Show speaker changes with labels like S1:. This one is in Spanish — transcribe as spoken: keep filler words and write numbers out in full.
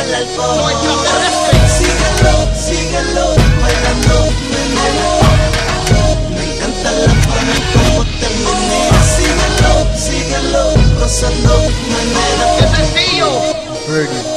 S1: el alcohol. Síguelo, síguelo, bailando, meneo. Me encanta la forma en cómo te meneas. Síguelo, síguelo, rozando, meneo.
S2: ¡Qué sencillo!
S3: Fergie.